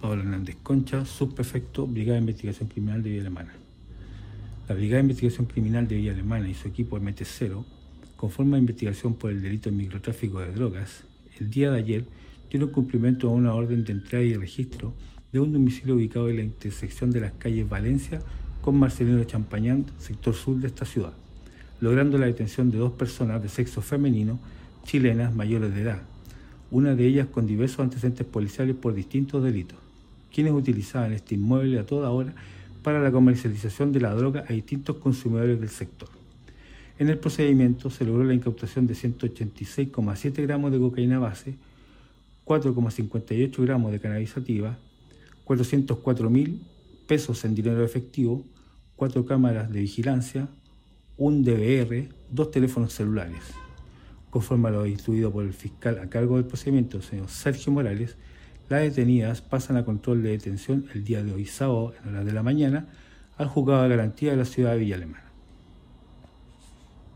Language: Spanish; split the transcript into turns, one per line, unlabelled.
Pablo Hernández Concha, subprefecto, Brigada de Investigación Criminal de Villa Alemana. La Brigada de Investigación Criminal de Villa Alemana y su equipo MT0, conforme a investigación por el delito de microtráfico de drogas, el día de ayer dieron cumplimiento a una orden de entrada y registro de un domicilio ubicado en la intersección de las calles Valencia con Marcelino Champañán, sector sur de esta ciudad, logrando la detención de 2 personas de sexo femenino, chilenas mayores de edad, una de ellas con diversos antecedentes policiales por distintos delitos, quienes utilizaban este inmueble a toda hora para la comercialización de la droga a distintos consumidores del sector. En el procedimiento se logró la incautación de 186,7 gramos de cocaína base, 4,58 gramos de cannabis sativa, 404.000 pesos en dinero efectivo, 4 cámaras de vigilancia, un DVR, 2 teléfonos celulares. Conforme a lo instruido por el fiscal a cargo del procedimiento, el señor Sergio Morales, las detenidas pasan a control de detención el día de hoy, sábado, en horas de la mañana, al juzgado de garantía de la ciudad de Villa Alemana.